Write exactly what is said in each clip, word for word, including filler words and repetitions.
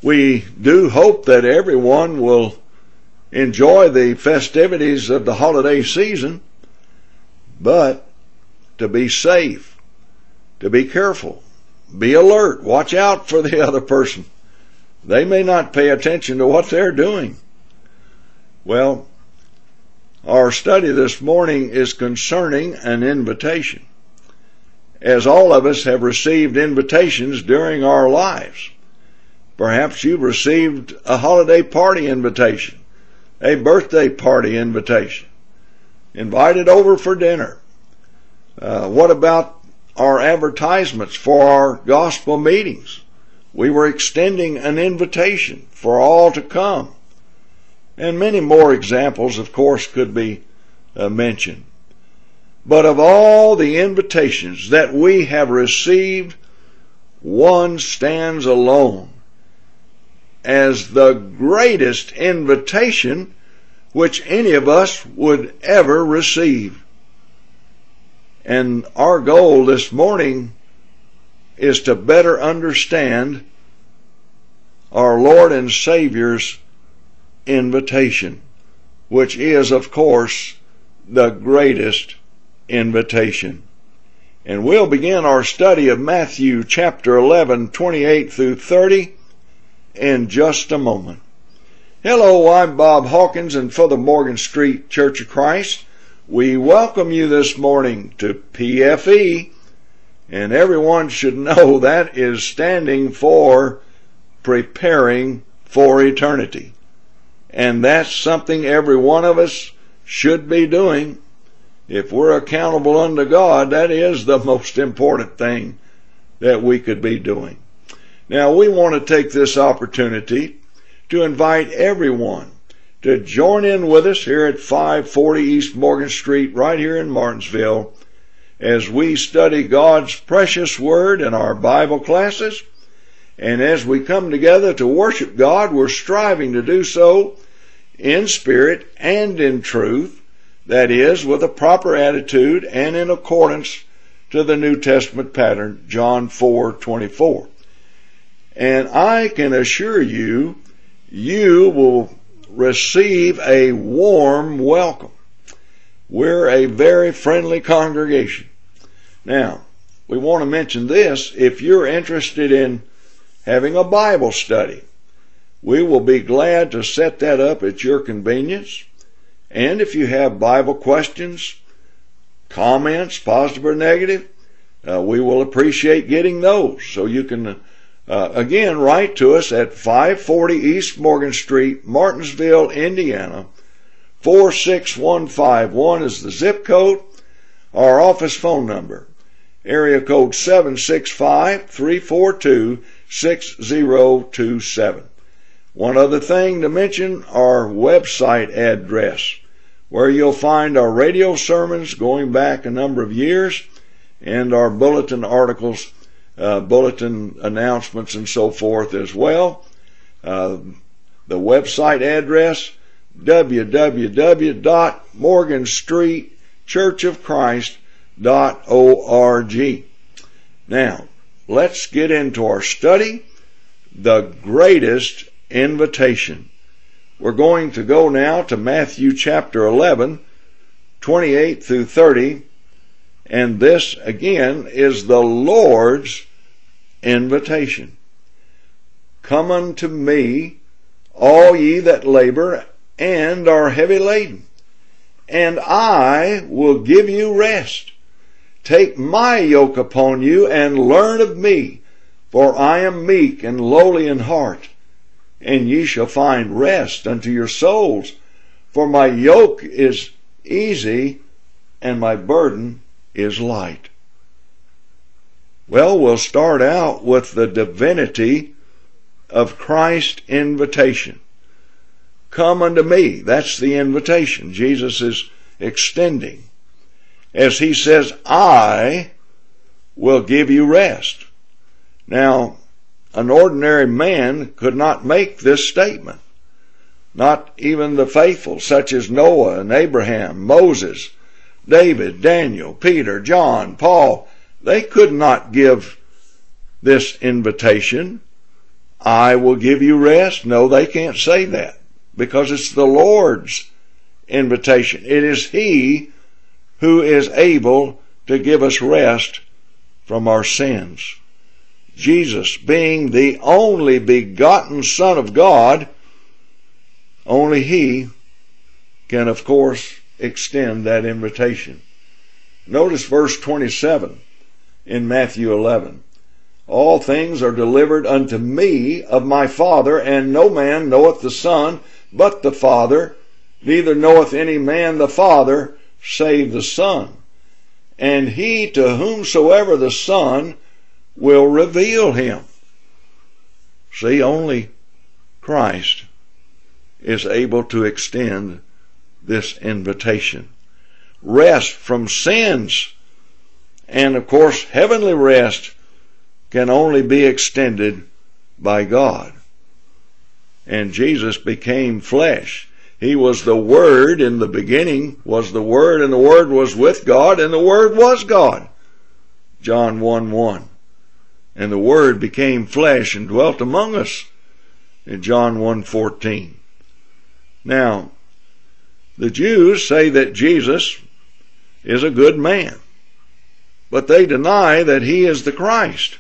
We do hope that everyone will enjoy the festivities of the holiday season, but to be safe, to be careful, be alert, watch out for the other person. They may not pay attention to what they're doing. Well, our study this morning is concerning an invitation. As all of us have received invitations during our lives. Perhaps you've received a holiday party invitation, a birthday party invitation, invited over for dinner. Uh, what about our advertisements for our gospel meetings? We were extending an invitation for all to come. And many more examples, of course, could be uh, mentioned. But of all the invitations that we have received, one stands alone as the greatest invitation which any of us would ever receive. And our goal this morning is to better understand our Lord and Savior's invitation, which is, of course, the greatest invitation. And we'll begin our study of Matthew chapter eleven, twenty-eight through thirty in just a moment. Hello, I'm Bob Hawkins, and for the Morgan Street Church of Christ, we welcome you this morning to P F E, and everyone should know that is standing for Preparing for Eternity. And that's something every one of us should be doing. If we're accountable unto God, that is the most important thing that we could be doing. Now, we want to take this opportunity to invite everyone to join in with us here at five forty East Morgan Street, right here in Martinsville, as we study God's precious Word in our Bible classes. And as we come together to worship God, we're striving to do so in spirit and in truth, that is, with a proper attitude and in accordance to the New Testament pattern, John four twenty-four. And I can assure you, you will receive a warm welcome. We're a very friendly congregation. Now, we want to mention this. If you're interested in having a Bible study, we will be glad to set that up at your convenience. And if you have Bible questions, comments, positive or negative, uh, we will appreciate getting those. So you can Uh, again, write to us at five forty East Morgan Street, Martinsville, Indiana. four six one five one is the zip code. Our office phone number, area code seven six five, three four two, six zero two seven. One other thing to mention, our website address, where you'll find our radio sermons going back a number of years and our bulletin articles, Uh, bulletin announcements and so forth as well. Uh, the website address, w w w dot morgan street church of christ dot org. Now, let's get into our study, the greatest invitation. We're going to go now to Matthew chapter eleven, twenty-eight through thirty. And this, again, is the Lord's invitation. Come unto me, all ye that labor and are heavy laden, and I will give you rest. Take my yoke upon you and learn of me, for I am meek and lowly in heart, and ye shall find rest unto your souls. For my yoke is easy and my burden is light. Well, we'll start out with the divinity of Christ's invitation. Come unto me. That's the invitation Jesus is extending. As he says, I will give you rest. Now, an ordinary man could not make this statement. Not even the faithful, such as Noah and Abraham, Moses, David, Daniel, Peter, John, Paul, they could not give this invitation. I will give you rest. No, they can't say that, because it's the Lord's invitation. It is He who is able to give us rest from our sins. Jesus, being the only begotten Son of God, only He can, of course, extend that invitation. Notice verse twenty-seven in Matthew eleven. All things are delivered unto me of my Father, and no man knoweth the Son but the Father, neither knoweth any man the Father save the Son, and he to whomsoever the Son will reveal him. See, only Christ is able to extend this invitation. Rest from sins, and of course heavenly rest, can only be extended by God. And Jesus became flesh. He was the Word. In the beginning was the Word, and the Word was with God, and the Word was God. John one one. And the Word became flesh and dwelt among us in John one fourteen. Now, the Jews say that Jesus is a good man, but they deny that He is the Christ.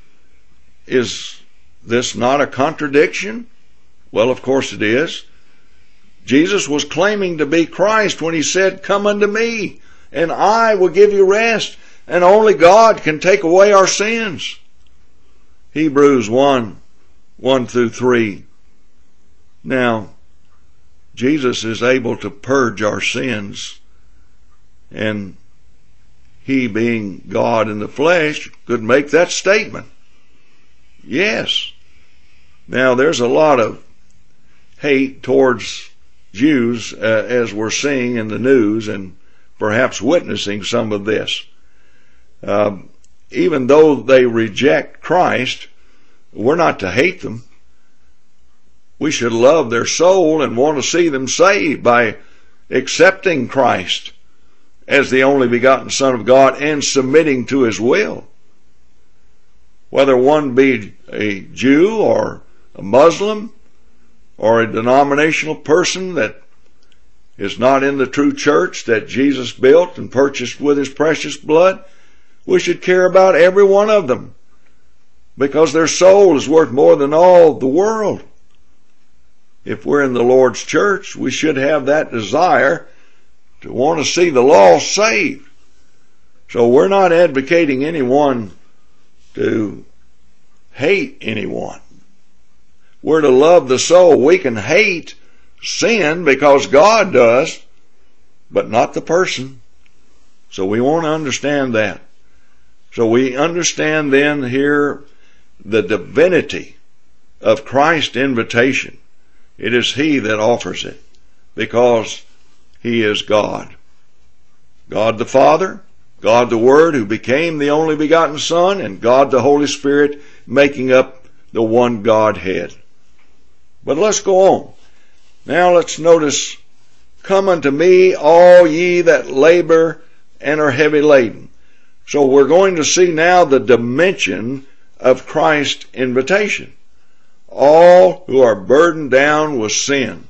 Is this not a contradiction? Well, of course it is. Jesus was claiming to be Christ when He said, "Come unto me, and I will give you rest," and only God can take away our sins. Hebrews one, one through three. Now, Jesus is able to purge our sins, and He, being God in the flesh, could make that statement. Yes. Now, there's a lot of hate towards Jews, uh, as we're seeing in the news and perhaps witnessing some of this. Uh, even though they reject Christ, we're not to hate them. We should love their soul and want to see them saved by accepting Christ as the only begotten Son of God and submitting to His will. Whether one be a Jew or a Muslim or a denominational person that is not in the true church that Jesus built and purchased with His precious blood, we should care about every one of them, because their soul is worth more than all the world. If we're in the Lord's church, we should have that desire to want to see the lost saved. So we're not advocating anyone to hate anyone. We're to love the soul. We can hate sin because God does, but not the person. So we want to understand that. So we understand then here the divinity of Christ's invitation. It is He that offers it, because He is God. God the Father, God the Word who became the only begotten Son, and God the Holy Spirit making up the one Godhead. But let's go on. Now let's notice, "Come unto me, all ye that labor and are heavy laden." So we're going to see now the dimension of Christ's invitation. All who are burdened down with sin.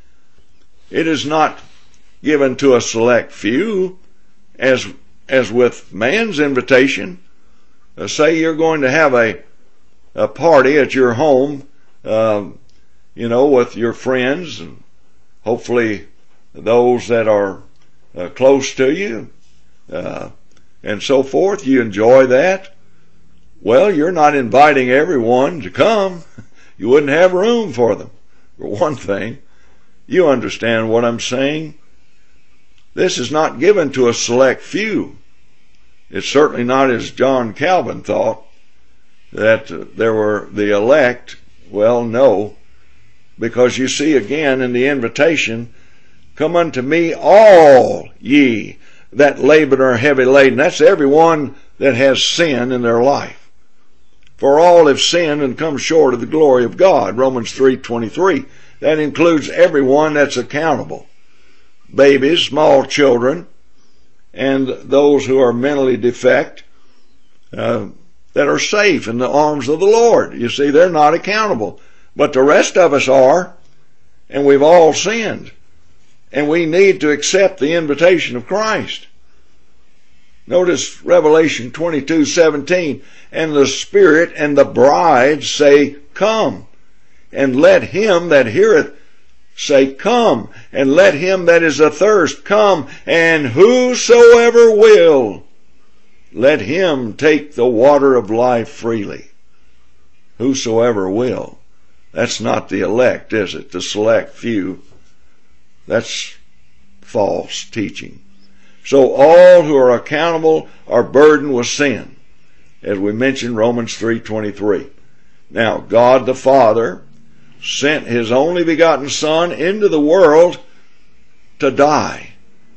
It is not given to a select few, as as with man's invitation. Uh, say you're going to have a a party at your home, um, you know, with your friends and hopefully those that are uh, close to you, uh, and so forth. You enjoy that. Well, you're not inviting everyone to come. You wouldn't have room for them, for one thing. You understand what I'm saying? This is not given to a select few. It's certainly not as John Calvin thought, that uh, there were the elect. Well, no, because you see again in the invitation, "Come unto me, all ye that labor and are heavy laden." That's everyone that has sin in their life. "For all have sinned and come short of the glory of God," Romans three twenty-three. That includes everyone that's accountable. Babies, small children, and those who are mentally defect. Uh, that are safe in the arms of the Lord. You see, they're not accountable. But the rest of us are, and we've all sinned. And we need to accept the invitation of Christ. Notice Revelation twenty-two seventeen, and the Spirit and the bride say, Come, and let him that heareth say, Come, and let him that is athirst come, and whosoever will, let him take the water of life freely. Whosoever will. That's not the elect, is it? The select few. That's false teaching. So all who are accountable are burdened with sin, as we mentioned Romans three twenty-three. Now, God the Father sent his only begotten Son into the world to die.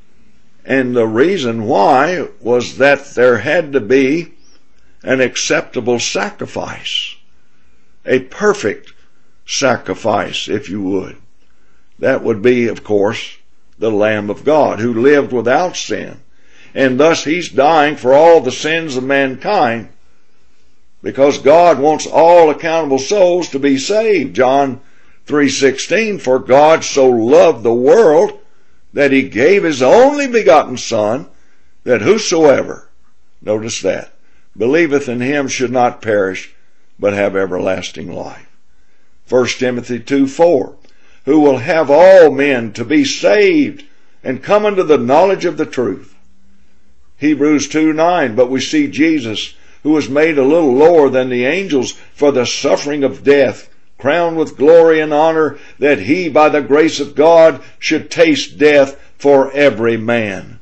And the reason why was that there had to be an acceptable sacrifice, a perfect sacrifice, if you would. That would be, of course, the Lamb of God, who lived without sin. And thus he's dying for all the sins of mankind, because God wants all accountable souls to be saved. John three sixteen, for God so loved the world that he gave his only begotten Son, that whosoever, notice that, believeth in him should not perish, but have everlasting life. First Timothy two four, who will have all men to be saved and come unto the knowledge of the truth. Hebrews two nine, but we see Jesus, who was made a little lower than the angels for the suffering of death, crowned with glory and honor, that he by the grace of God should taste death for every man.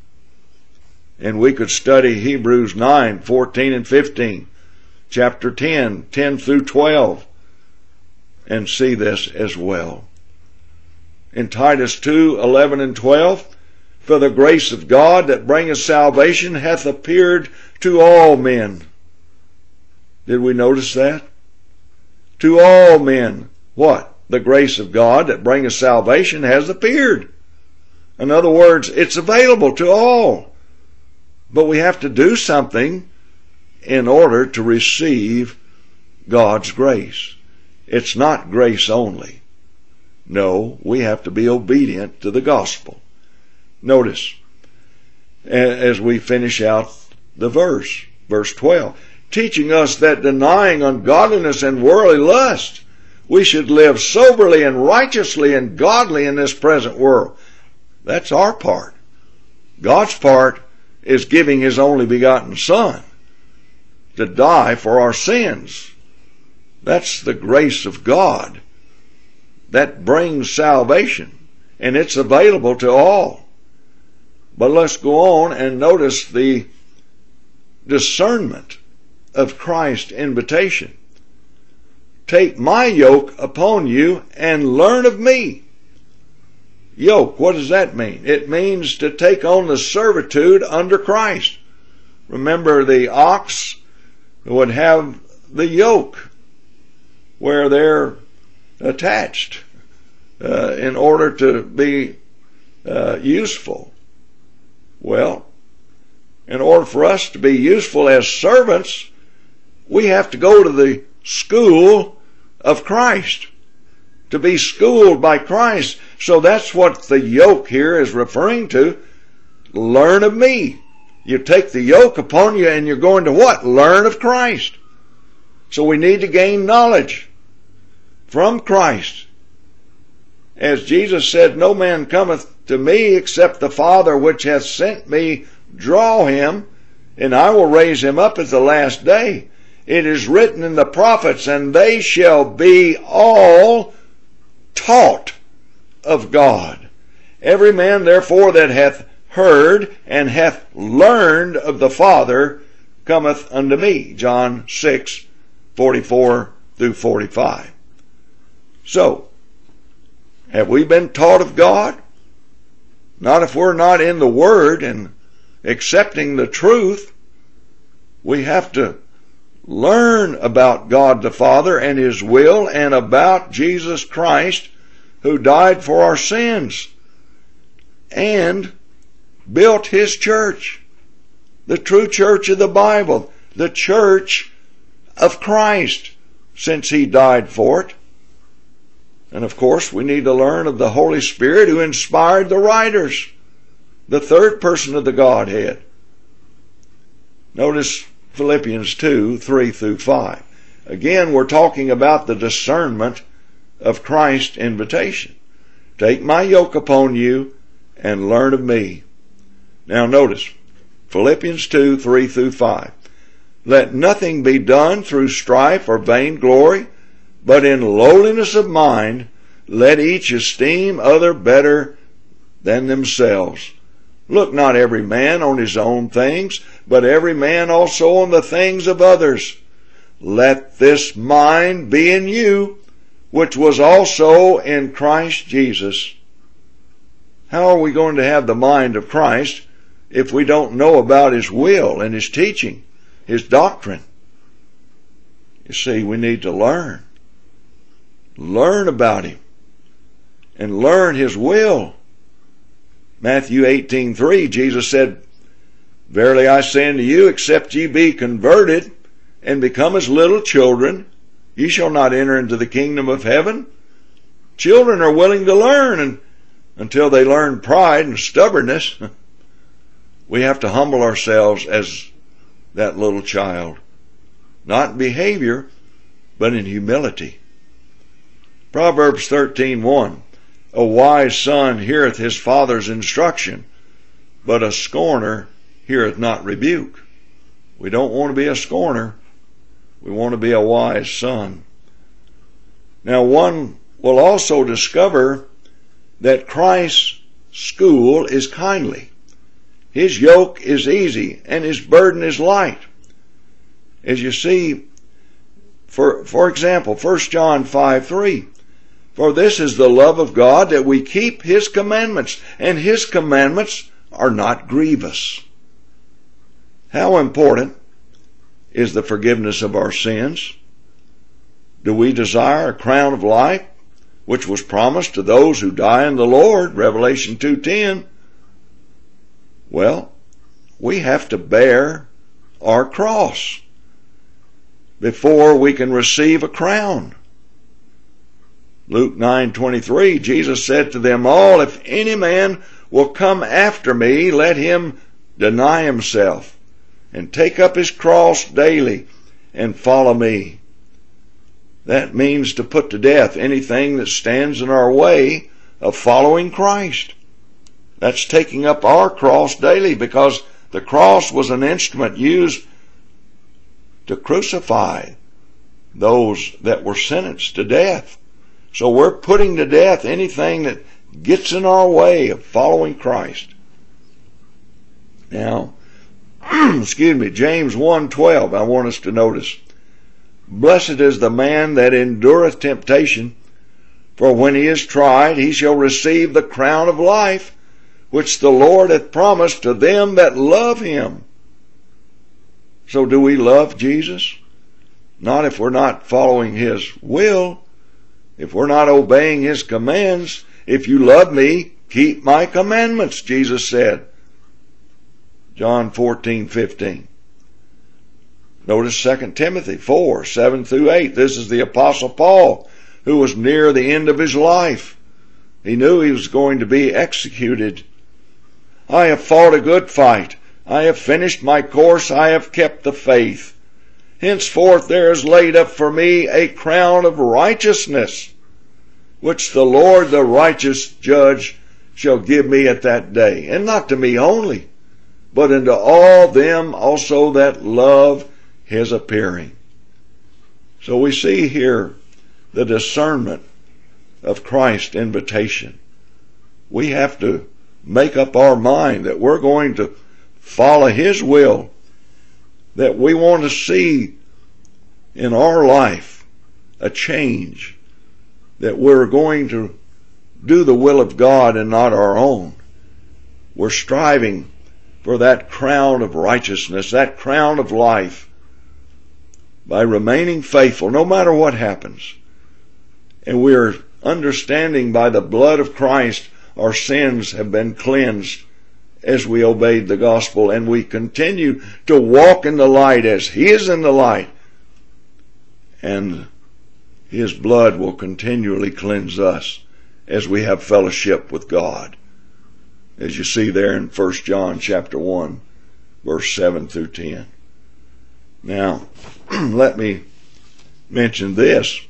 And we could study Hebrews nine fourteen and fifteen, chapter ten ten through twelve, and see this as well. In Titus two eleven and twelve, for the grace of God that bringeth salvation hath appeared to all men. Did we notice that? To all men. What? The grace of God that bringeth salvation has appeared. In other words, it's available to all. But we have to do something in order to receive God's grace. It's not grace only. No, we have to be obedient to the gospel. Notice, as we finish out the verse, verse twelve, teaching us that denying ungodliness and worldly lust, we should live soberly and righteously and godly in this present world. That's our part. God's part is giving his only begotten Son to die for our sins. That's the grace of God that brings salvation, and it's available to all. But let's go on and notice the discernment of Christ's invitation. Take my yoke upon you and learn of me. Yoke, what does that mean? It means to take on the servitude under Christ. Remember, the ox would have the yoke where they're attached uh, in order to be uh, useful. Well, in order for us to be useful as servants, we have to go to the school of Christ, to be schooled by Christ. So that's what the yoke here is referring to. Learn of me. You take the yoke upon you and you're going to what? Learn of Christ. So we need to gain knowledge from Christ. As Jesus said, no man cometh to me except the Father which hath sent me draw him, and I will raise him up at the last day. It is written in the prophets, and they shall be all taught of God. Every man therefore that hath heard and hath learned of the Father cometh unto me. John six forty-four through forty-five. So, have we been taught of God? Not if we're not in the Word and accepting the truth. We have to learn about God the Father and his will, and about Jesus Christ, who died for our sins and built his church, the true church of the Bible, the church of Christ, since he died for it. And of course, we need to learn of the Holy Spirit who inspired the writers, the third person of the Godhead. Notice Philippians two, three through five. Again, we're talking about the discernment of Christ's invitation. Take my yoke upon you and learn of me. Now notice, Philippians two, three through five. Let nothing be done through strife or vainglory, but in lowliness of mind, let each esteem other better than themselves. Look not every man on his own things, but every man also on the things of others. Let this mind be in you, which was also in Christ Jesus. How are we going to have the mind of Christ if we don't know about his will and his teaching, his doctrine? You see, we need to learn. Learn about him and learn his will. Matthew eighteen three, Jesus said, Verily I say unto you, except ye be converted and become as little children, ye shall not enter into the kingdom of heaven. Children are willing to learn, and until they learn pride and stubbornness, we have to humble ourselves as that little child. Not in behavior, but in humility. Proverbs thirteen one. A wise son heareth his father's instruction, but a scorner heareth not rebuke. We don't want to be a scorner. We want to be a wise son. Now, one will also discover that Christ's school is kindly. His yoke is easy and his burden is light. As you see, for, for example, First John five three. For this is the love of God, that we keep his commandments, and his commandments are not grievous. How important is the forgiveness of our sins? Do we desire a crown of life, which was promised to those who die in the Lord, Revelation two ten? Well, we have to bear our cross before we can receive a crown. Luke nine twenty-three, Jesus said to them all, If any man will come after me, let him deny himself, and take up his cross daily, and follow me. That means to put to death anything that stands in our way of following Christ. That's taking up our cross daily, because the cross was an instrument used to crucify those that were sentenced to death. So we're putting to death anything that gets in our way of following Christ. Now, excuse me, James one twelve, I want us to notice. Blessed is the man that endureth temptation, for when he is tried, he shall receive the crown of life, which the Lord hath promised to them that love him. So do we love Jesus? Not if we're not following his will. If we're not obeying his commands. If you love me, keep my commandments, Jesus said. John fourteen fifteen. Notice Second Timothy four, seven through eight. This is the Apostle Paul, who was near the end of his life. He knew he was going to be executed. I have fought a good fight. I have finished my course. I have kept the faith. Henceforth there is laid up for me a crown of righteousness, which the Lord, the righteous judge, shall give me at that day. And not to me only, but unto all them also that love his appearing. So we see here the discernment of Christ's invitation. We have to make up our mind that we're going to follow his will, that we want to see in our life a change, that we're going to do the will of God and not our own. We're striving for that crown of righteousness, that crown of life, by remaining faithful no matter what happens. And we're understanding by the blood of Christ our sins have been cleansed as we obeyed the gospel, and we continue to walk in the light as he is in the light. and His blood will continually cleanse us as we have fellowship with God, as you see there in First John chapter one, verse seven through ten. Now, let me mention this.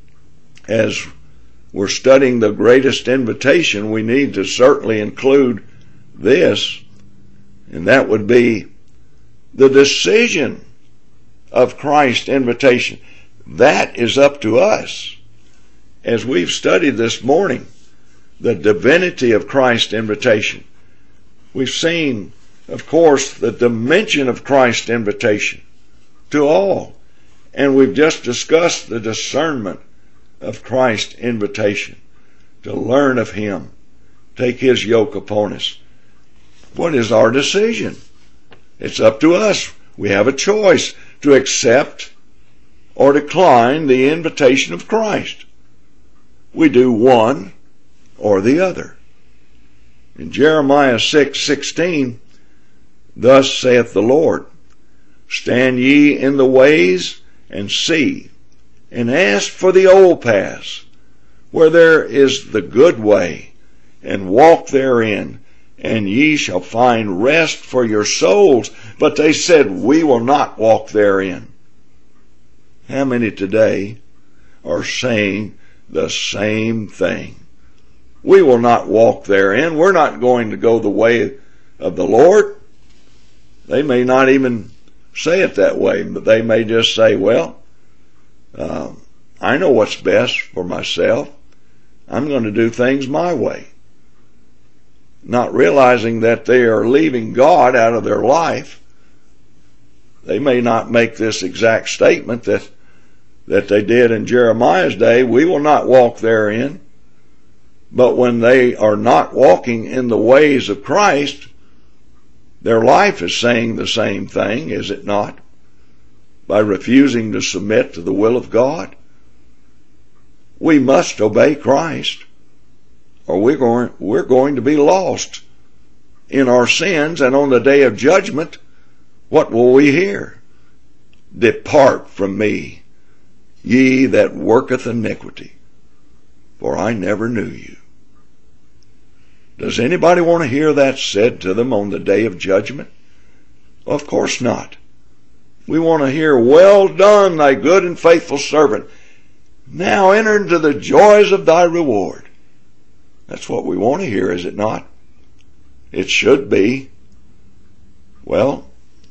As we're studying the greatest invitation, we need to certainly include this, and that would be the decision of Christ's invitation. That is up to us. As we've studied this morning, the divinity of Christ's invitation, we've seen, of course, the dimension of Christ's invitation to all. And we've just discussed the discernment of Christ's invitation to learn of Him, take His yoke upon us. What is our decision? It's up to us. We have a choice to accept or decline the invitation of Christ. We do one or the other. In Jeremiah six sixteen, thus saith the Lord, stand ye in the ways and see, and ask for the old paths, where there is the good way, and walk therein, and ye shall find rest for your souls. But they said, we will not walk therein. How many today are saying the same thing? We will not walk therein. We're not going to go the way of the Lord. They may not even say it that way, but they may just say, well, uh, I know what's best for myself. I'm going to do things my way. Not realizing that they are leaving God out of their life. They may not make this exact statement that, that they did in Jeremiah's day, we will not walk therein. But when they are not walking in the ways of Christ, their life is saying the same thing, is it not? By refusing to submit to the will of God. We must obey Christ, or we're going, we're going to be lost in our sins, and on the day of judgment, what will we hear? Depart from me, ye that worketh iniquity, for I never knew you. Does anybody want to hear that said to them on the day of judgment? Of course not. We want to hear, well done, thy good and faithful servant. Now enter into the joys of thy reward. That's what we want to hear, is it not? It should be. Well,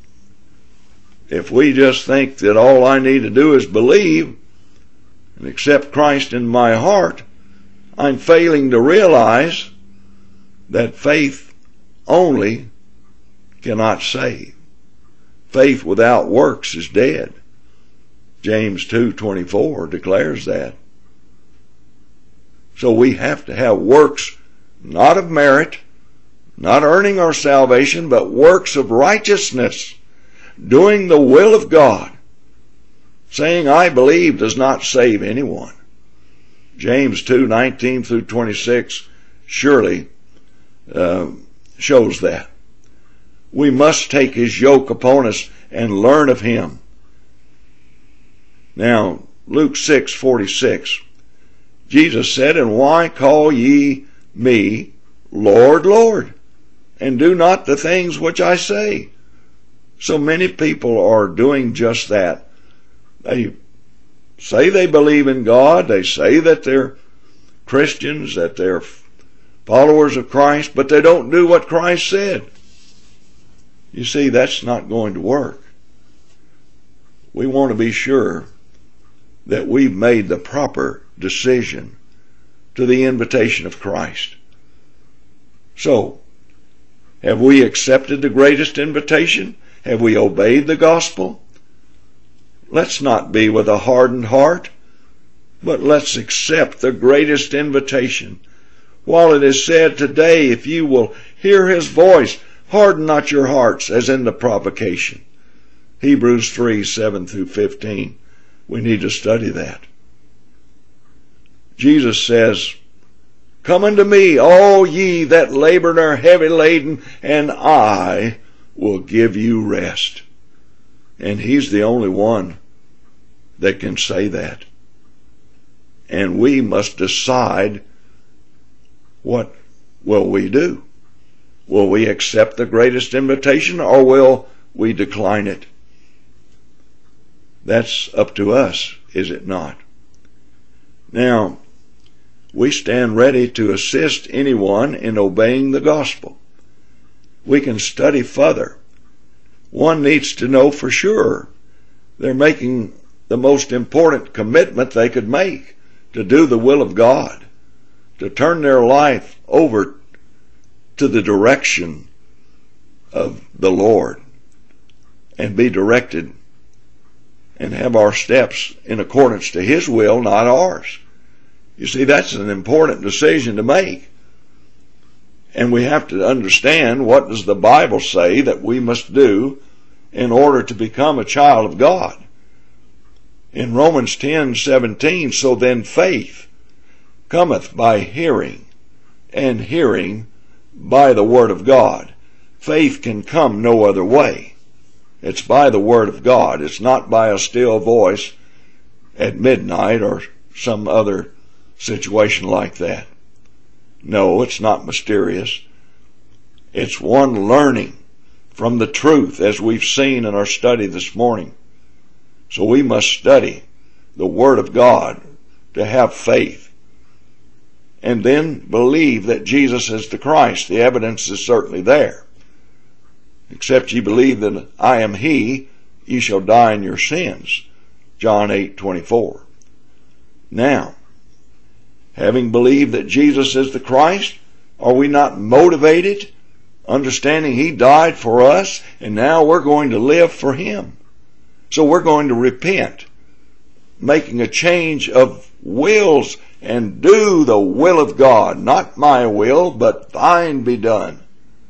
if we just think that all I need to do is believe and accept Christ in my heart, I'm failing to realize that faith only cannot save. Faith without works is dead. James two twenty-four declares that. So we have to have works, not of merit, not earning our salvation, but works of righteousness, doing the will of God. Saying I believe does not save anyone. James two nineteen through twenty-six surely uh, shows that. We must take His yoke upon us and learn of Him. Now, Luke six forty-six, Jesus said, and why call ye me Lord, Lord, and do not the things which I say? So many people are doing just that. They say they believe in God, they say that they're Christians, that they're followers of Christ, but they don't do what Christ said. You see, that's not going to work. We want to be sure that we've made the proper decision to the invitation of Christ. So, have we accepted the greatest invitation? Have we obeyed the gospel? Let's not be with a hardened heart, but let's accept the greatest invitation. While it is said today, if you will hear His voice, harden not your hearts as in the provocation. Hebrews three, seven through fifteen. We need to study that. Jesus says, come unto me, all ye that labor and are heavy laden, and I will give you rest. And He's the only one that can say that. And we must decide, what will we do? Will we accept the greatest invitation, or will we decline it? That's up to us, is it not? Now, we stand ready to assist anyone in obeying the gospel. We can study further. One needs to know for sure they're making the most important commitment they could make to do the will of God, to turn their life over to the direction of the Lord and be directed and have our steps in accordance to His will, not ours. You see, that's an important decision to make. And we have to understand, what does the Bible say that we must do in order to become a child of God? In Romans ten seventeen, so then faith cometh by hearing, and hearing by the word of God. Faith can come no other way. It's by the word of God. It's not by a still voice at midnight or some other situation like that. No, it's not mysterious. It's one learning from the truth, as we've seen in our study this morning. So we must study the Word of God to have faith, and then believe that Jesus is the Christ. The evidence is certainly there. Except ye believe that I am He, ye shall die in your sins. John eight twenty-four. Now, having believed that Jesus is the Christ, are we not motivated, understanding He died for us, and now we're going to live for Him? So we're going to repent, making a change of wills, and do the will of God. Not my will, but thine be done.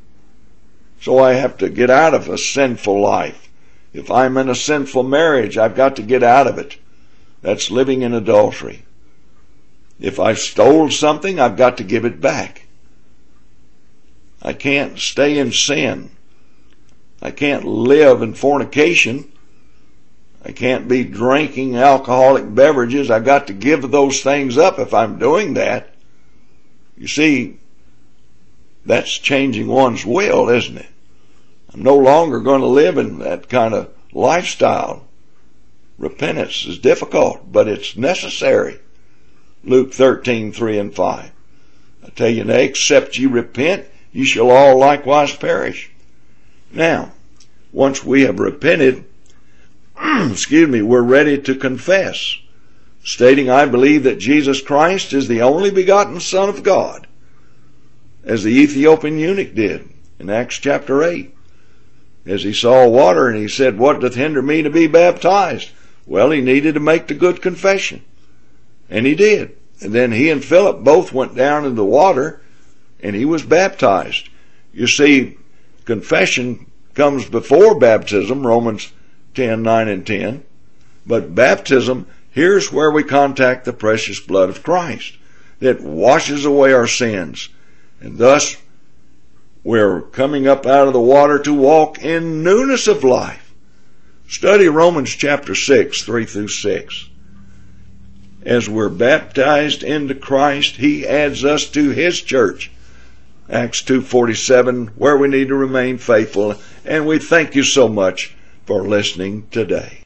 So I have to get out of a sinful life. If I'm in a sinful marriage, I've got to get out of it. That's living in adultery. If I've stole something, I've got to give it back. I can't stay in sin. I can't live in fornication. I can't be drinking alcoholic beverages. I've got to give those things up if I'm doing that. You see, that's changing one's will, isn't it? I'm no longer going to live in that kind of lifestyle. Repentance is difficult, but it's necessary. Luke thirteen, three and five. I tell you, nay, except ye repent, ye shall all likewise perish. Now, once we have repented, excuse me, we're ready to confess, stating, I believe that Jesus Christ is the only begotten Son of God, as the Ethiopian eunuch did in Acts chapter eight. As he saw water and he said, what doth hinder me to be baptized? Well, he needed to make the good confession. And he did. And then he and Philip both went down in the water and he was baptized. You see, confession comes before baptism, Romans ten, nine and ten. But baptism, here's where we contact the precious blood of Christ that washes away our sins. And thus, we're coming up out of the water to walk in newness of life. Study Romans chapter six, three through six. As we're baptized into Christ, He adds us to His church. Acts two forty-seven, where we need to remain faithful. And we thank you so much for listening today.